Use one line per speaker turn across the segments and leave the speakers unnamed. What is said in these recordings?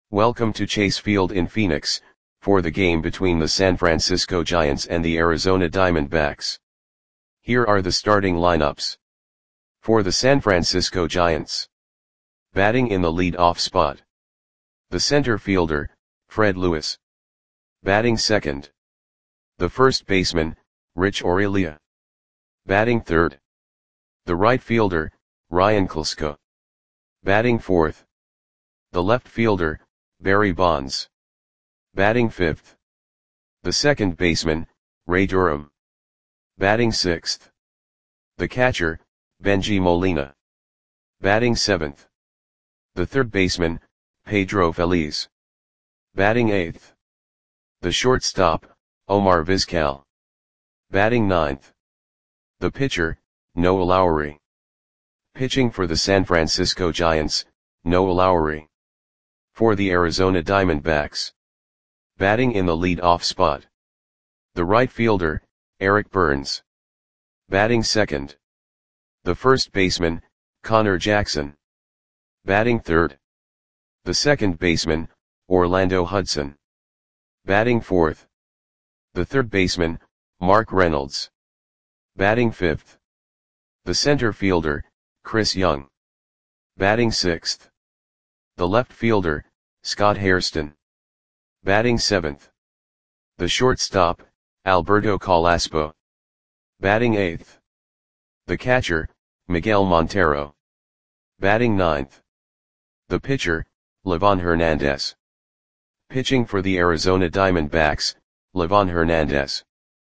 Welcome to Chase Field in Phoenix, for the game between the San Francisco Giants and the Arizona Diamondbacks. Here are the starting lineups. For the San Francisco Giants. Batting in the lead-off spot. The center fielder, Fred Lewis. Batting second. The first baseman, Rich Aurilia. Batting third. The right fielder, Ryan Klesko. Batting fourth. The left fielder, Barry Bonds. Batting fifth. The second baseman, Ray Durham. Batting sixth. The catcher, Bengie Molina. Batting seventh. The third baseman, Pedro Feliz. Batting eighth. The shortstop, Omar Vizquel. Batting ninth. The pitcher, Noah Lowry. Pitching for the San Francisco Giants, Noah Lowry. For the Arizona Diamondbacks. Batting in the lead-off spot. The right fielder, Eric Burns. Batting second. The first baseman, Connor Jackson. Batting third. The second baseman, Orlando Hudson. Batting fourth. The third baseman, Mark Reynolds. Batting fifth. The center fielder, Chris Young. Batting sixth. The left fielder, Scott Hairston. Batting seventh. The shortstop, Alberto Carrasco. Batting eighth. The catcher, Miguel Montero. Batting ninth. The pitcher, Livan Hernandez. Pitching for the Arizona Diamondbacks, Livan Hernandez.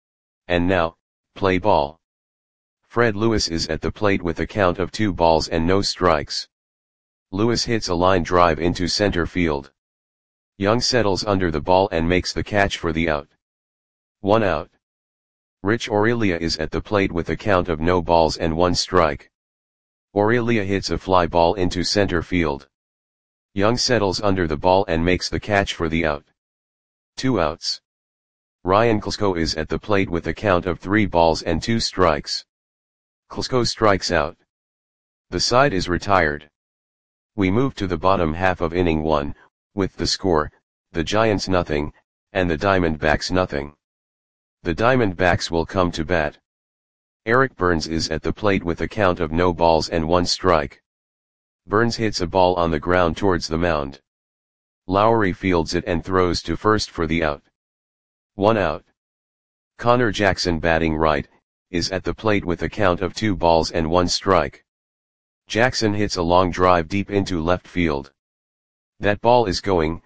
And now, play ball. Fred Lewis is at the plate with a count of 2 balls and no strikes. Lewis hits a line drive into center field. Young settles under the ball and makes the catch for the out. 1 out. Rich Aurilia is at the plate with a count of no balls and 1 strike. Aurilia hits a fly ball into center field. Young settles under the ball and makes the catch for the out. 2 outs. Ryan Klesko is at the plate with a count of 3 balls and 2 strikes. Klesko strikes out. The side is retired. We move to the bottom half of inning 1, with the score, the Giants nothing, and the Diamondbacks nothing. The Diamondbacks will come to bat. Eric Burns is at the plate with a count of no balls and 1 strike. Burns hits a ball on the ground towards the mound. Lowry fields it and throws to first for the out. 1 out. Connor Jackson, batting right, is at the plate with a count of 2 balls and 1 strike. Jackson hits a long drive deep into left field. That ball is gone.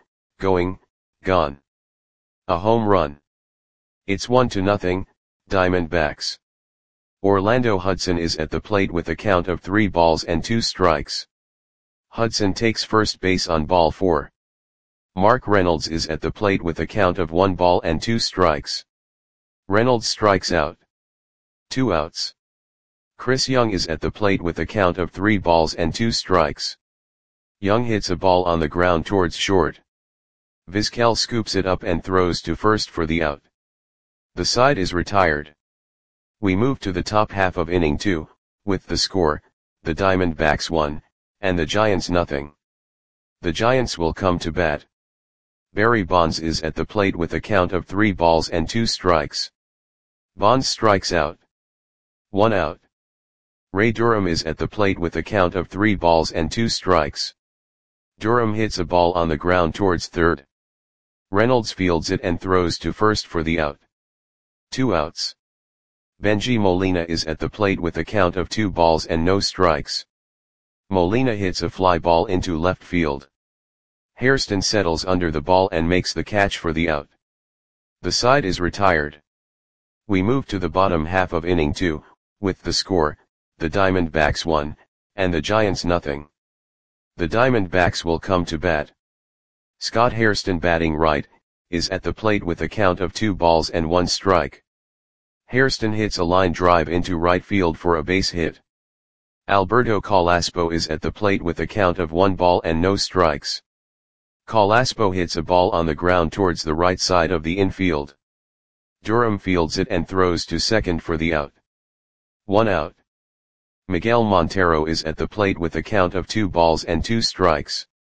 A home run. It's 1-0, Diamondbacks. Orlando Hudson is at the plate with a count of 3 balls and 2 strikes. Hudson takes first base on ball 4. Mark Reynolds is at the plate with a count of 1 ball and 2 strikes. Reynolds strikes out. 2 outs. Chris Young is at the plate with a count of 3 balls and 2 strikes. Young hits a ball on the ground towards short. Vizquel scoops it up and throws to first for the out. The side is retired. We move to the top half of inning 2, with the score, the Diamondbacks 1, and the Giants nothing. The Giants will come to bat. Barry Bonds is at the plate with a count of 3 balls and 2 strikes. Bonds strikes out. 1 out. Ray Durham is at the plate with a count of 3 balls and 2 strikes. Durham hits a ball on the ground towards third. Reynolds fields it and throws to first for the out. 2 outs. Bengie Molina is at the plate with a count of 2 balls and no strikes. Molina hits a fly ball into left field. Hairston settles under the ball and makes the catch for the out. The side is retired. We move to the bottom half of inning 2, with the score, the Diamondbacks 1, and the Giants nothing. The Diamondbacks will come to bat. Scott Hairston, batting right, is at the plate with a count of 2 balls and 1 strike. Hairston hits a line drive into right field for a base hit. Alberto Carrasco is at the plate with a count of 1 ball and no strikes. Carrasco hits a ball on the ground towards the right side of the infield. Durham fields it and throws to second for the out. 1 out. Miguel Montero is at the plate with a count of 2 balls and 2 strikes.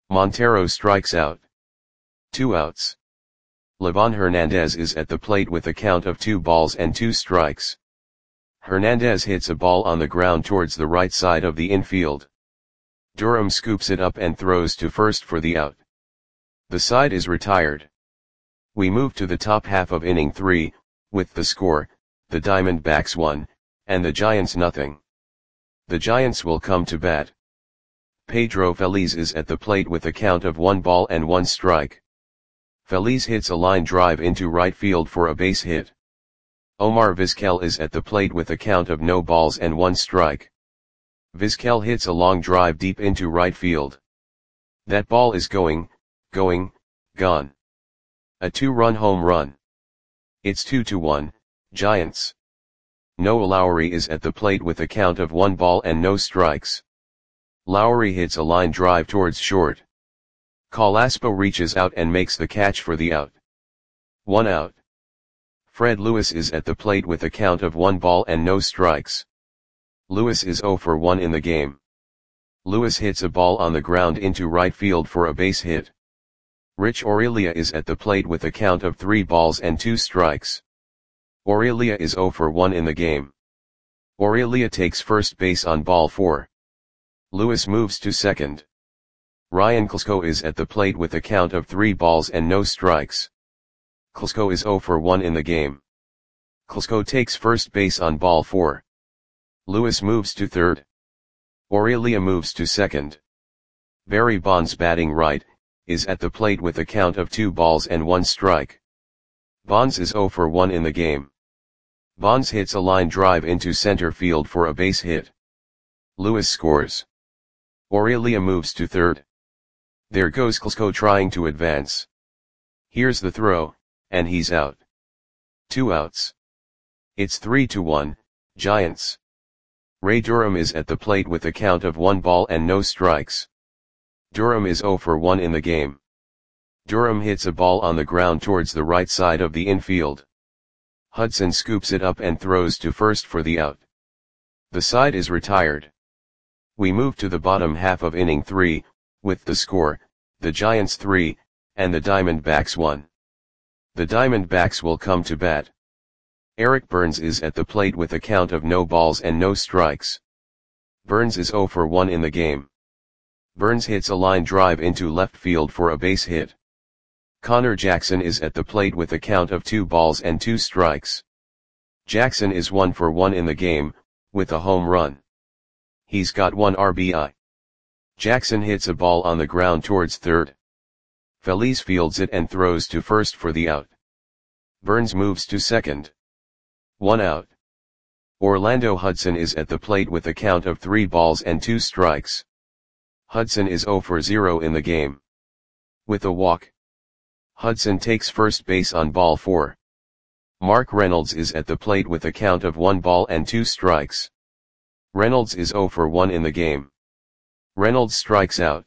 Montero strikes out. 2 outs. Livan Hernandez is at the plate with a count of 2 balls and 2 strikes. Hernandez hits a ball on the ground towards the right side of the infield. Durham scoops it up and throws to first for the out. The side is retired. We move to the top half of inning 3, with the score, the Diamondbacks 1, and the Giants nothing. The Giants will come to bat. Pedro Feliz is at the plate with a count of 1 ball and 1 strike. Feliz hits a line drive into right field for a base hit. Omar Vizquel is at the plate with a count of no balls and 1 strike. Vizquel hits a long drive deep into right field. That ball is gone. A 2-run home run. It's 2-1, Giants. Noah Lowry is at the plate with a count of 1 ball and no strikes. Lowry hits a line drive towards short. Carrasco reaches out and makes the catch for the out. 1 out. Fred Lewis is at the plate with a count of 1 ball and no strikes. Lewis is 0 for 1 in the game. Lewis hits a ball on the ground into right field for a base hit. Rich Aurelia is at the plate with a count of 3 balls and 2 strikes. Aurelia is 0 for 1 in the game. Aurelia takes first base on ball 4. Lewis moves to second. Ryan Klesko is at the plate with a count of 3 balls and no strikes. Klesko is 0 for 1 in the game. Klesko takes first base on ball 4. Lewis moves to third. Aurelia moves to second. Barry Bonds, batting right, is at the plate with a count of 2 balls and 1 strike. Bonds is 0 for 1 in the game. Bonds hits a line drive into center field for a base hit. Lewis scores. Aurelia moves to third. There goes Klesko trying to advance. Here's the throw, and he's out. 2 outs. It's 3-1, Giants. Ray Durham is at the plate with a count of 1 ball and no strikes. Durham is 0 for 1 in the game. Durham hits a ball on the ground towards the right side of the infield. Hudson scoops it up and throws to first for the out. The side is retired. We move to the bottom half of inning 3, with the score, the Giants 3, and the Diamondbacks 1. The Diamondbacks will come to bat. Eric Burns is at the plate with a count of no balls and no strikes. Burns is 0 for 1 in the game. Burns hits a line drive into left field for a base hit. Connor Jackson is at the plate with a count of 2 balls and 2 strikes. Jackson is 1 for 1 in the game, with a home run. He's got 1 RBI. Jackson hits a ball on the ground towards third. Feliz fields it and throws to first for the out. Burns moves to second. 1 out. Orlando Hudson is at the plate with a count of 3 balls and 2 strikes. Hudson is 0 for 0 in the game. With a walk. Hudson takes first base on ball 4. Mark Reynolds is at the plate with a count of 1 ball and 2 strikes. Reynolds is 0 for 1 in the game. Reynolds strikes out.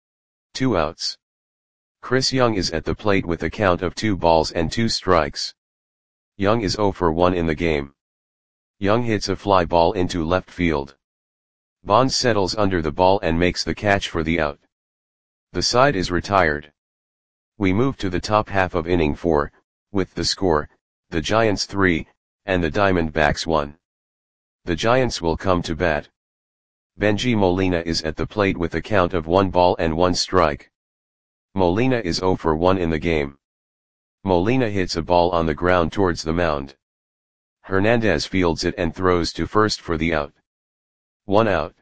2 outs. Chris Young is at the plate with a count of 2 balls and 2 strikes. Young is 0 for 1 in the game. Young hits a fly ball into left field. Bonds settles under the ball and makes the catch for the out. The side is retired. We move to the top half of inning 4, with the score, the Giants 3, and the Diamondbacks 1. The Giants will come to bat. Benji Molina is at the plate with a count of 1 ball and 1 strike. Molina is 0 for 1 in the game. Molina hits a ball on the ground towards the mound. Hernandez fields it and throws to first for the out. 1 out.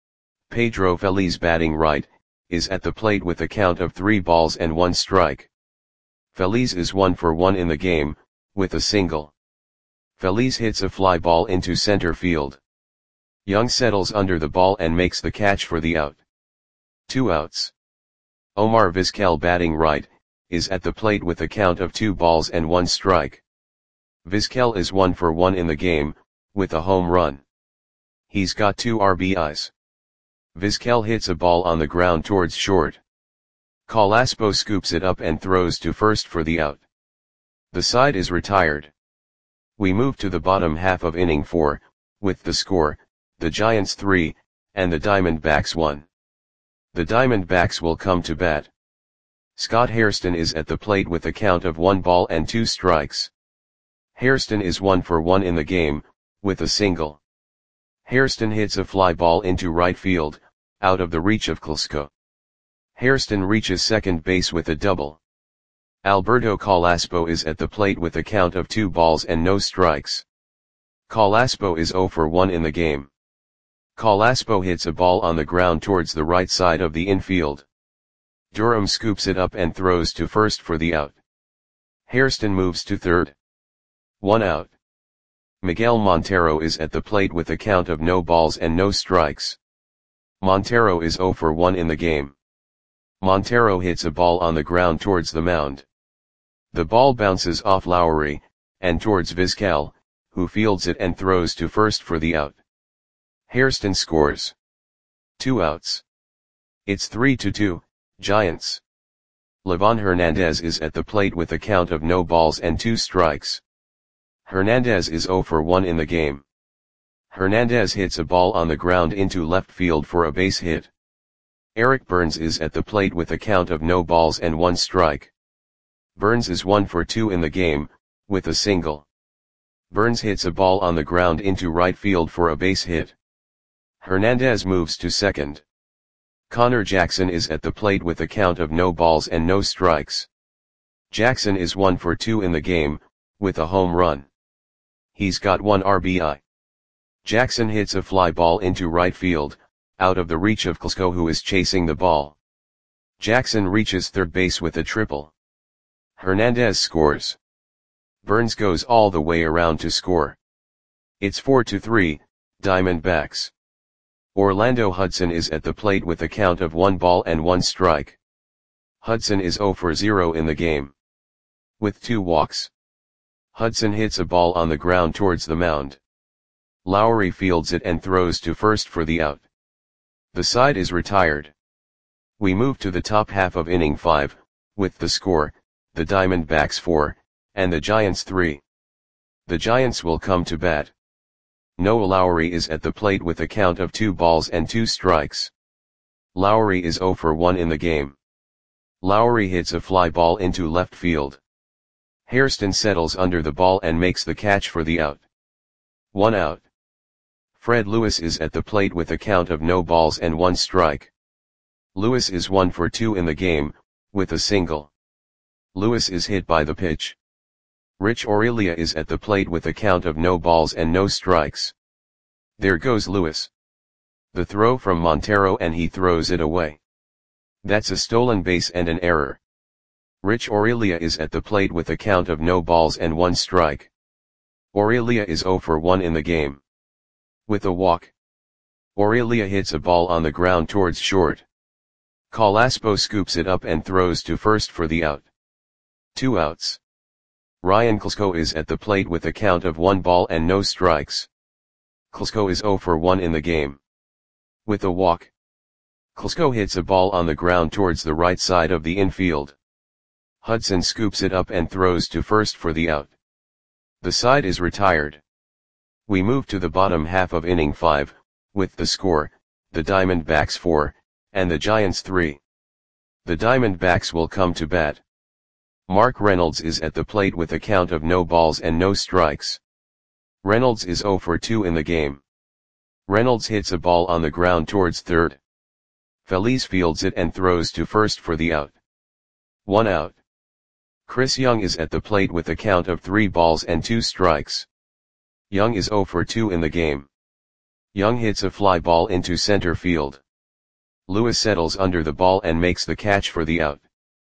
Pedro Feliz, batting right, is at the plate with a count of 3 balls and 1 strike. Feliz is 1 for 1 in the game, with a single. Feliz hits a fly ball into center field. Young settles under the ball and makes the catch for the out. 2 outs. Omar Vizquel, batting right, is at the plate with a count of 2 balls and 1 strike. Vizquel is 1 for 1 in the game, with a home run. He's got 2 RBIs. Vizquel hits a ball on the ground towards short. Carrasco scoops it up and throws to first for the out. The side is retired. We move to the bottom half of inning 4, with the score, the Giants 3, and the Diamondbacks 1. The Diamondbacks will come to bat. Scott Hairston is at the plate with a count of 1 ball and 2 strikes. Hairston is 1 for 1 in the game, with a single. Hairston hits a fly ball into right field, out of the reach of Klesko. Hairston reaches second base with a double. Alberto Calaspo is at the plate with a count of 2 balls and no strikes. Calaspo is 0 for 1 in the game. Calaspo hits a ball on the ground towards the right side of the infield. Durham scoops it up and throws to first for the out. Hairston moves to third. 1 out. Miguel Montero is at the plate with a count of no balls and no strikes. Montero is 0 for 1 in the game. Montero hits a ball on the ground towards the mound. The ball bounces off Lowry, and towards Vizcal, who fields it and throws to first for the out. Hairston scores. 2 outs. It's 3-2, Giants. Livan Hernandez is at the plate with a count of no balls and 2 strikes. Hernandez is 0 for 1 in the game. Hernandez hits a ball on the ground into left field for a base hit. Eric Burns is at the plate with a count of no balls and 1 strike. Burns is 1 for 2 in the game, with a single. Burns hits a ball on the ground into right field for a base hit. Hernandez moves to second. Connor Jackson is at the plate with a count of no balls and no strikes. Jackson is 1 for 2 in the game, with a home run. He's got 1 RBI. Jackson hits a fly ball into right field, out of the reach of Klesko, who is chasing the ball. Jackson reaches third base with a triple. Hernandez scores. Burns goes all the way around to score. It's 4-3, Diamondbacks. Orlando Hudson is at the plate with a count of 1 ball and 1 strike. Hudson is 0 for 0 in the game. With 2 walks. Hudson hits a ball on the ground towards the mound. Lowry fields it and throws to first for the out. The side is retired. We move to the top half of inning 5, with the score, the Diamondbacks 4, and the Giants 3. The Giants will come to bat. Noah Lowry is at the plate with a count of 2 balls and 2 strikes. Lowry is 0 for 1 in the game. Lowry hits a fly ball into left field. Hairston settles under the ball and makes the catch for the out. 1 out. Fred Lewis is at the plate with a count of no balls and 1 strike. Lewis is 1 for 2 in the game, with a single. Lewis is hit by the pitch. Rich Aurelia is at the plate with a count of no balls and no strikes. There goes Lewis. The throw from Montero and he throws it away. That's a stolen base and an error. Rich Aurelia is at the plate with a count of no balls and 1 strike. Aurelia is 0 for 1 in the game. With a walk. Aurelia hits a ball on the ground towards short. Calaspo scoops it up and throws to first for the out. 2 outs. Ryan Klesko is at the plate with a count of 1 ball and no strikes. Klesko is 0 for 1 in the game. With a walk. Klesko hits a ball on the ground towards the right side of the infield. Hudson scoops it up and throws to first for the out. The side is retired. We move to the bottom half of inning 5, with the score, the Diamondbacks 4, and the Giants 3. The Diamondbacks will come to bat. Mark Reynolds is at the plate with a count of no balls and no strikes. Reynolds is 0 for 2 in the game. Reynolds hits a ball on the ground towards third. Feliz fields it and throws to first for the out. 1 out. Chris Young is at the plate with a count of 3 balls and 2 strikes. Young is 0 for 2 in the game. Young hits a fly ball into center field. Lewis settles under the ball and makes the catch for the out.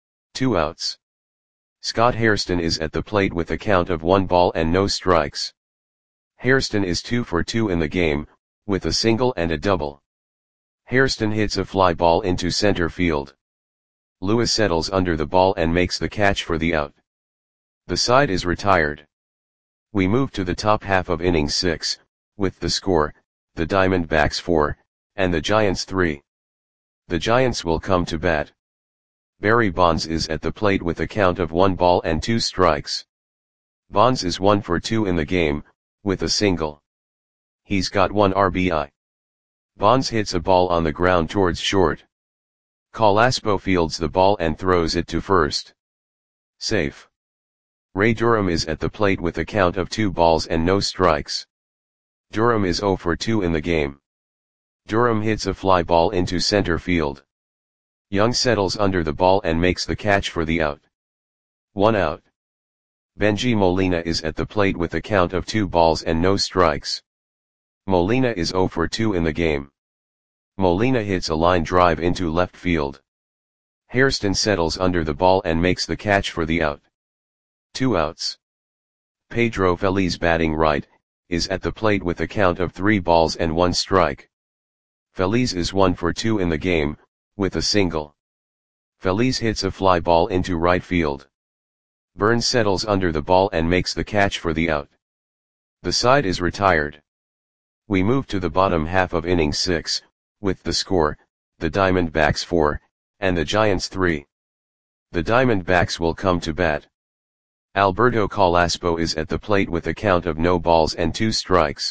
2 outs. Scott Hairston is at the plate with a count of 1 ball and no strikes. Hairston is 2 for 2 in the game, with a single and a double. Hairston hits a fly ball into center field. Lewis settles under the ball and makes the catch for the out. The side is retired. We move to the top half of inning 6, with the score, the Diamondbacks 4, and the Giants 3. The Giants will come to bat. Barry Bonds is at the plate with a count of 1 ball and 2 strikes. Bonds is 1 for 2 in the game, with a single. He's got 1 RBI. Bonds hits a ball on the ground towards short. Calaspo fields the ball and throws it to first. Safe. Ray Durham is at the plate with a count of 2 balls and no strikes. Durham is 0 for 2 in the game. Durham hits a fly ball into center field. Young settles under the ball and makes the catch for the out. 1 out. Benji Molina is at the plate with a count of 2 balls and no strikes. Molina is 0 for 2 in the game. Molina hits a line drive into left field. Hairston settles under the ball and makes the catch for the out. 2 outs. Pedro Feliz batting right, is at the plate with a count of 3 balls and 1 strike. Feliz is 1 for 2 in the game, with a single. Feliz hits a fly ball into right field. Burns settles under the ball and makes the catch for the out. The side is retired. We move to the bottom half of inning 6, with the score, the Diamondbacks 4, and the Giants 3. The Diamondbacks will come to bat. Alberto Calaspo is at the plate with a count of no balls and 2 strikes.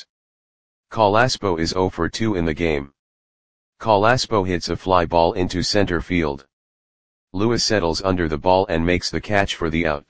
Calaspo is 0 for 2 in the game. Calaspo hits a fly ball into center field. Lewis settles under the ball and makes the catch for the out.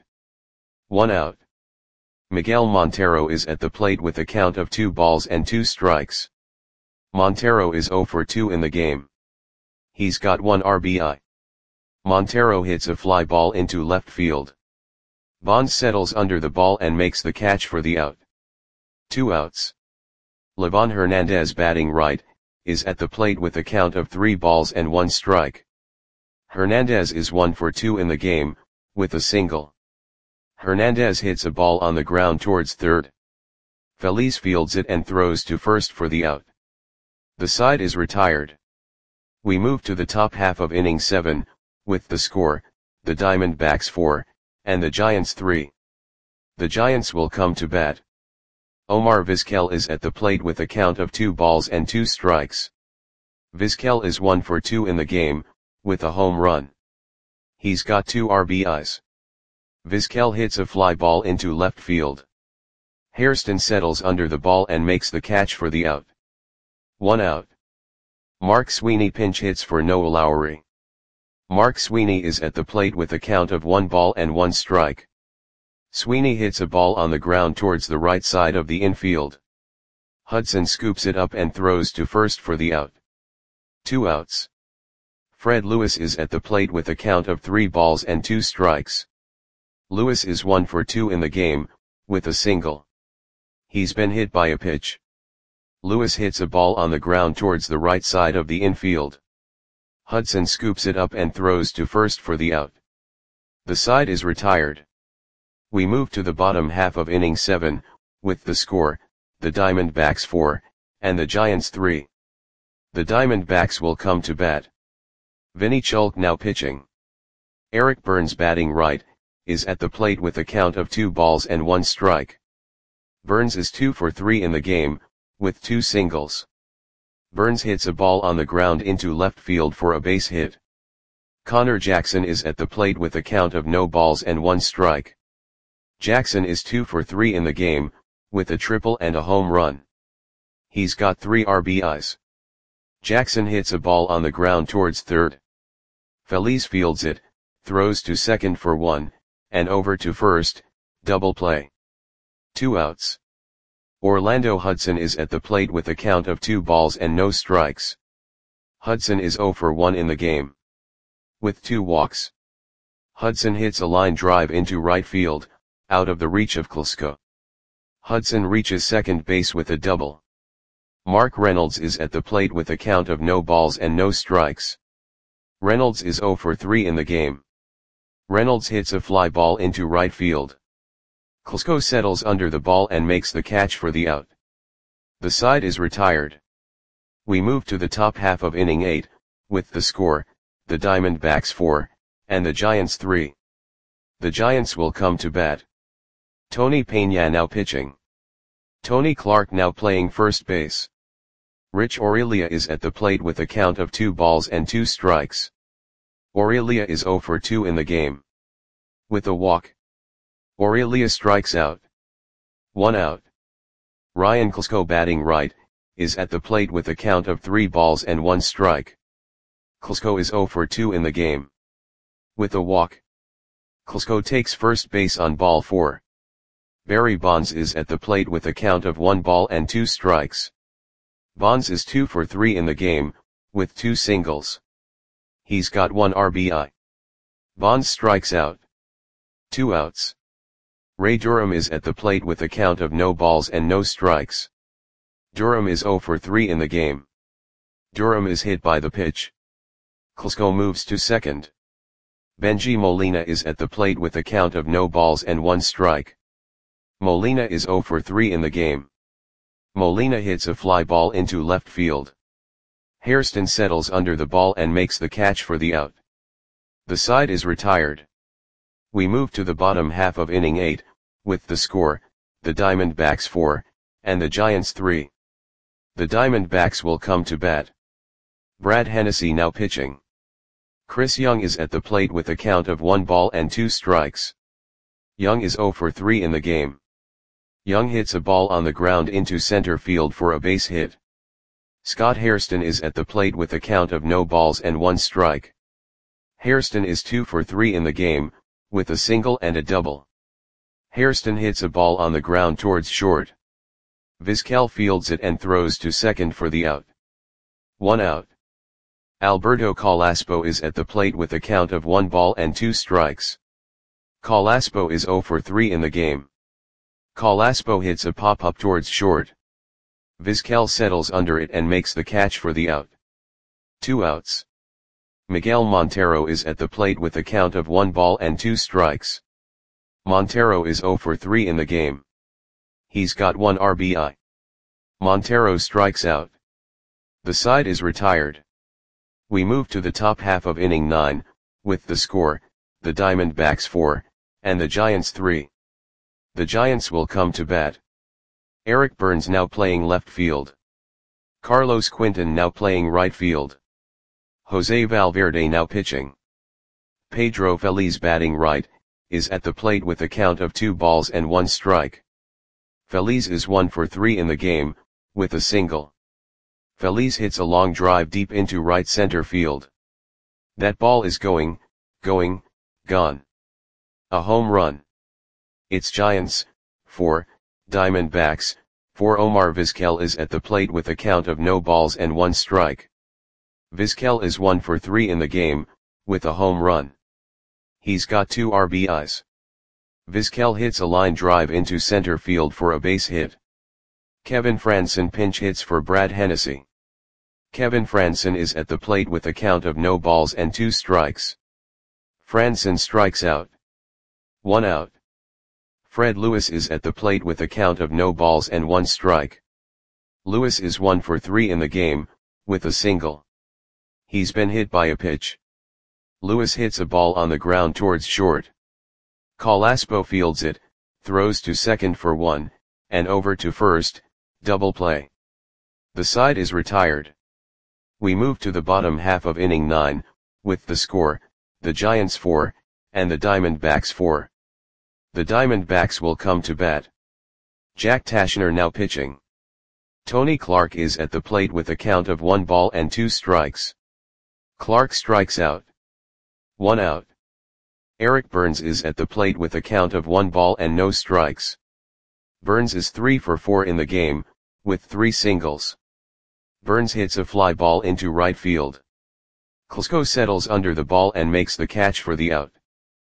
1 out. Miguel Montero is at the plate with a count of 2 balls and 2 strikes. Montero is 0 for 2 in the game. He's got 1 RBI. Montero hits a fly ball into left field. Bonds settles under the ball and makes the catch for the out. 2 outs. Livan Hernandez batting right, is at the plate with a count of 3 balls and 1 strike. Hernandez is 1 for 2 in the game, with a single. Hernandez hits a ball on the ground towards third. Feliz fields it and throws to first for the out. The side is retired. We move to the top half of inning 7, with the score, the Diamondbacks 4, and the Giants 3. The Giants will come to bat. Omar Vizquel is at the plate with a count of 2 balls and 2 strikes. Vizquel is 1 for 2 in the game, with a home run. He's got 2 RBIs. Vizquel hits a fly ball into left field. Hairston settles under the ball and makes the catch for the out. 1 out. Mark Sweeney pinch hits for Noah Lowry. Mark Sweeney is at the plate with a count of 1 ball and 1 strike. Sweeney hits a ball on the ground towards the right side of the infield. Hudson scoops it up and throws to first for the out. 2 outs. Fred Lewis is at the plate with a count of 3 balls and 2 strikes. Lewis is 1 for 2 in the game, with a single. He's been hit by a pitch. Lewis hits a ball on the ground towards the right side of the infield. Hudson scoops it up and throws to first for the out. The side is retired. We move to the bottom half of inning 7, with the score, the Diamondbacks 4, and the Giants 3. The Diamondbacks will come to bat. Vinny Chulk now pitching. Eric Burns batting right, is at the plate with a count of 2 balls and 1 strike. Burns is 2 for 3 in the game, with 2 singles. Burns hits a ball on the ground into left field for a base hit. Connor Jackson is at the plate with a count of no balls and 1 strike. Jackson is 2 for 3 in the game, with a triple and a home run. He's got 3 RBIs. Jackson hits a ball on the ground towards third. Feliz fields it, throws to second for 1, and over to first, double play. 2 outs. Orlando Hudson is at the plate with a count of 2 balls and no strikes. Hudson is 0 for 1 in the game. With 2 walks. Hudson hits a line drive into right field, out of the reach of Klesko. Hudson reaches second base with a double. Mark Reynolds is at the plate with a count of no balls and no strikes. Reynolds is 0 for 3 in the game. Reynolds hits a fly ball into right field. Klesko settles under the ball and makes the catch for the out. The side is retired. We move to the top half of inning 8, with the score, the Diamondbacks 4, and the Giants 3. The Giants will come to bat. Tony Peña now pitching. Tony Clark now playing first base. Rich Aurelia is at the plate with a count of 2 balls and 2 strikes. Aurelia is 0 for 2 in the game. With a walk. Aurelia strikes out. 1 out. Ryan Klesko batting right, is at the plate with a count of 3 balls and 1 strike. Klitschko is 0 for 2 in the game. With a walk, Klitschko takes first base on ball 4. Barry Bonds is at the plate with a count of 1 ball and 2 strikes. Bonds is 2 for 3 in the game, with 2 singles. He's got 1 RBI. Bonds strikes out. 2 outs. Ray Durham is at the plate with a count of no balls and no strikes. Durham is 0 for 3 in the game. Durham is hit by the pitch. Klitschko moves to second. Bengie Molina is at the plate with a count of no balls and 1 strike. Molina is 0 for 3 in the game. Molina hits a fly ball into left field. Hairston settles under the ball and makes the catch for the out. The side is retired. We move to the bottom half of inning 8, with the score, the Diamondbacks 4, and the Giants 3. The Diamondbacks will come to bat. Brad Hennessy now pitching. Chris Young is at the plate with a count of 1 ball and 2 strikes. Young is 0 for 3 in the game. Young hits a ball on the ground into center field for a base hit. Scott Hairston is at the plate with a count of no balls and 1 strike. Hairston is 2 for 3 in the game, with a single and a double. Hairston hits a ball on the ground towards short. Vizquel fields it and throws to second for the out. 1 out. Alberto Carrasco is at the plate with a count of 1 ball and 2 strikes. Carrasco is 0 for 3 in the game. Carrasco hits a pop-up towards short. Vizquel settles under it and makes the catch for the out. 2 outs. Miguel Montero is at the plate with a count of 1 ball and 2 strikes. Montero is 0 for 3 in the game. He's got 1 RBI. Montero strikes out. The side is retired. We move to the top half of inning 9, with the score, the Diamondbacks 4, and the Giants 3. The Giants will come to bat. Eric Burns now playing left field. Carlos Quinton now playing right field. Jose Valverde now pitching. Pedro Feliz batting right, is at the plate with a count of 2 balls and 1 strike. Feliz is 1 for 3 in the game, with a single. Feliz hits a long drive deep into right center field. That ball is gone. A home run. It's Giants, 4, Diamondbacks, 4. Omar Vizquel is at the plate with a count of no balls and 1 strike. Vizquel is 1 for 3 in the game, with a home run. He's got 2 RBIs. Vizquel hits a line drive into center field for a base hit. Kevin Frandsen pinch hits for Brad Hennessy. Kevin Frandsen is at the plate with a count of no balls and 2 strikes. Frandsen strikes out. 1 out. Fred Lewis is at the plate with a count of no balls and 1 strike. Lewis is 1 for 3 in the game, with a single. He's been hit by a pitch. Lewis hits a ball on the ground towards short. Carrasco fields it, throws to second for 1, and over to first, double play. The side is retired. We move to the bottom half of inning 9, with the score, the Giants 4, and the Diamondbacks 4. The Diamondbacks will come to bat. Jack Tashner now pitching. Tony Clark is at the plate with a count of 1 ball and 2 strikes. Clark strikes out. 1 out. Eric Burns is at the plate with a count of 1 ball and no strikes. Burns is 3 for 4 in the game, with 3 singles. Burns hits a fly ball into right field. Klitschko settles under the ball and makes the catch for the out.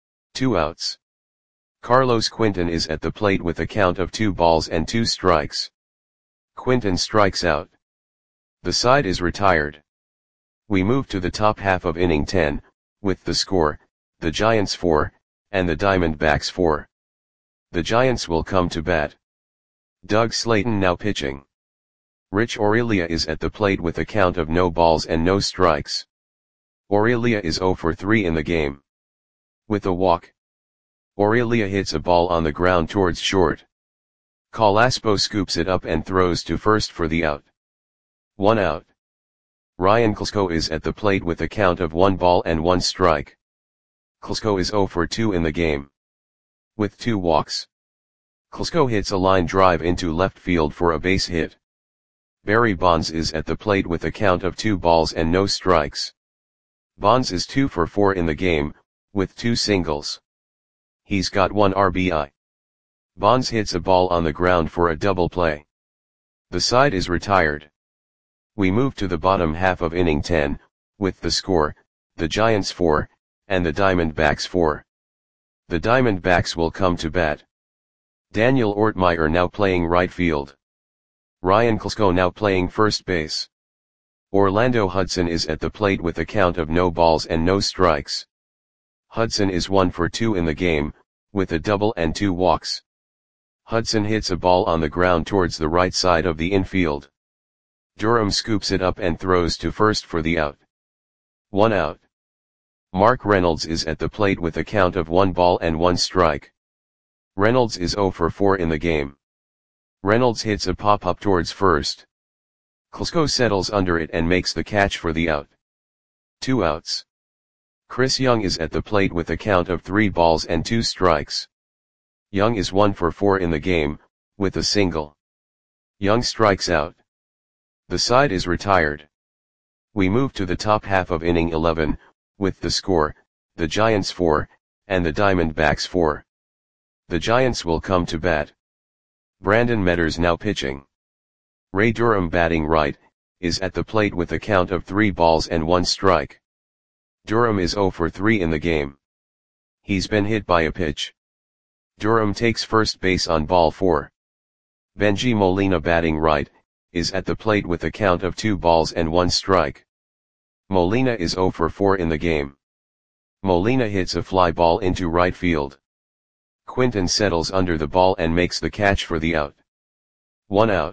2 outs. Carlos Quinton is at the plate with a count of 2 balls and 2 strikes. Quinton strikes out. The side is retired. We move to the top half of inning 10, with the score, the Giants 4, and the Diamondbacks 4. The Giants will come to bat. Doug Slayton now pitching. Rich Aurelia is at the plate with a count of no balls and no strikes. Aurelia is 0 for 3 in the game. With a walk, Aurelia hits a ball on the ground towards short. Carrasco scoops it up and throws to first for the out. 1 out. Ryan Klitschko is at the plate with a count of 1 ball and 1 strike. Klitschko is 0 for 2 in the game. With 2 walks, Klitschko hits a line drive into left field for a base hit. Barry Bonds is at the plate with a count of 2 balls and no strikes. Bonds is 2 for 4 in the game, with 2 singles. He's got 1 RBI. Bonds hits a ball on the ground for a double play. The side is retired. We move to the bottom half of inning 10, with the score, the Giants 4, and the Diamondbacks 4. The Diamondbacks will come to bat. Daniel Ortmeyer now playing right field. Ryan Klesko now playing first base. Orlando Hudson is at the plate with a count of no balls and no strikes. Hudson is 1 for 2 in the game, with a double and 2 walks. Hudson hits a ball on the ground towards the right side of the infield. Durham scoops it up and throws to first for the out. 1 out. Mark Reynolds is at the plate with a count of 1 ball and 1 strike. Reynolds is 0 for 4 in the game. Reynolds hits a pop-up towards first. Klesko settles under it and makes the catch for the out. 2 outs. Chris Young is at the plate with a count of 3 balls and 2 strikes. Young is 1 for 4 in the game, with a single. Young strikes out. The side is retired. We move to the top half of inning 11, with the score, the Giants 4, and the Diamondbacks 4. The Giants will come to bat. Brandon Metters now pitching. Ray Durham batting right, is at the plate with a count of 3 balls and 1 strike. Durham is 0 for 3 in the game. He's been hit by a pitch. Durham takes first base on ball 4. Benji Molina batting right, is at the plate with a count of 2 balls and 1 strike. Molina is 0 for 4 in the game. Molina hits a fly ball into right field. Quinton settles under the ball and makes the catch for the out. 1 out.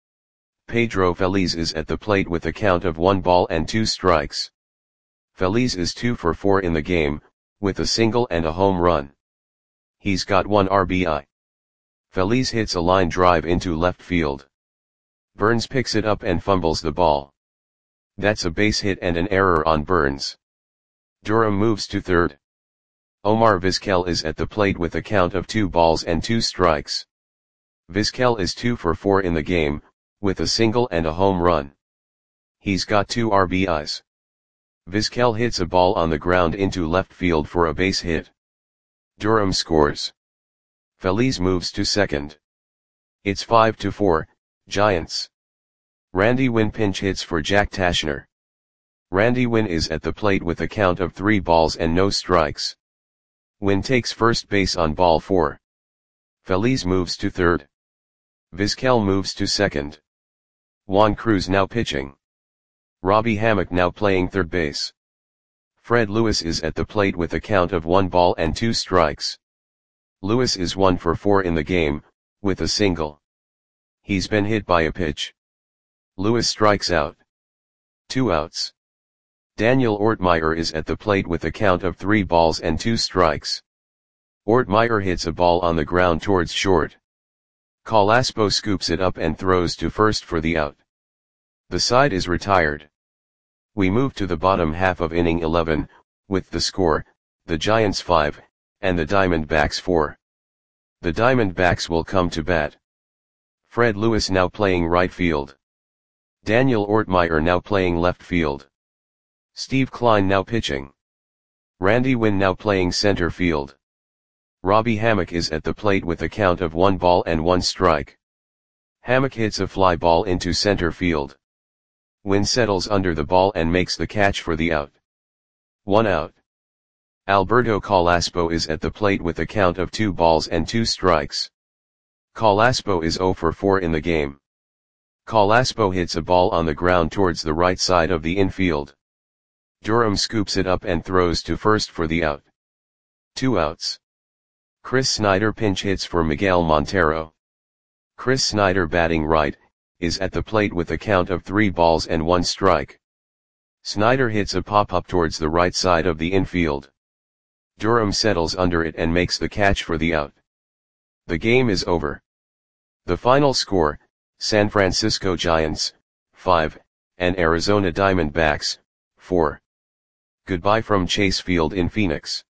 Pedro Feliz is at the plate with a count of 1 ball and 2 strikes. Feliz is 2 for 4 in the game, with a single and a home run. He's got 1 RBI. Feliz hits a line drive into left field. Burns picks it up and fumbles the ball. That's a base hit and an error on Burns. Durham moves to third. Omar Vizquel is at the plate with a count of 2 balls and 2 strikes. Vizquel is 2 for 4 in the game, with a single and a home run. He's got 2 RBIs. Vizquel hits a ball on the ground into left field for a base hit. Durham scores. Feliz moves to second. It's 5-4, Giants. Randy Winn pinch hits for Jack Tashner. Randy Winn is at the plate with a count of 3 balls and no strikes. Winn takes first base on ball 4. Feliz moves to third. Vizquel moves to second. Juan Cruz now pitching. Robbie Hammock now playing third base. Fred Lewis is at the plate with a count of 1 ball and 2 strikes. Lewis is 1 for 4 in the game, with a single. He's been hit by a pitch. Lewis strikes out. 2 outs. Daniel Ortmeyer is at the plate with a count of 3 balls and 2 strikes. Ortmeyer hits a ball on the ground towards short. Calaspo scoops it up and throws to first for the out. The side is retired. We move to the bottom half of inning 11, with the score, the Giants 5, and the Diamondbacks 4. The Diamondbacks will come to bat. Fred Lewis now playing right field. Daniel Ortmeyer now playing left field. Steve Klein now pitching. Randy Winn now playing center field. Robbie Hammock is at the plate with a count of 1 ball and 1 strike. Hammock hits a fly ball into center field. Winn settles under the ball and makes the catch for the out. 1 out. Alberto Calaspo is at the plate with a count of 2 balls and 2 strikes. Calaspo is 0 for 4 in the game. Calaspo hits a ball on the ground towards the right side of the infield. Durham scoops it up and throws to first for the out. 2 outs. Chris Snyder pinch hits for Miguel Montero. Chris Snyder batting right, is at the plate with a count of 3 balls and 1 strike. Snyder hits a pop-up towards the right side of the infield. Durham settles under it and makes the catch for the out. The game is over. The final score, San Francisco Giants, 5, and Arizona Diamondbacks, 4. Goodbye from Chase Field in Phoenix.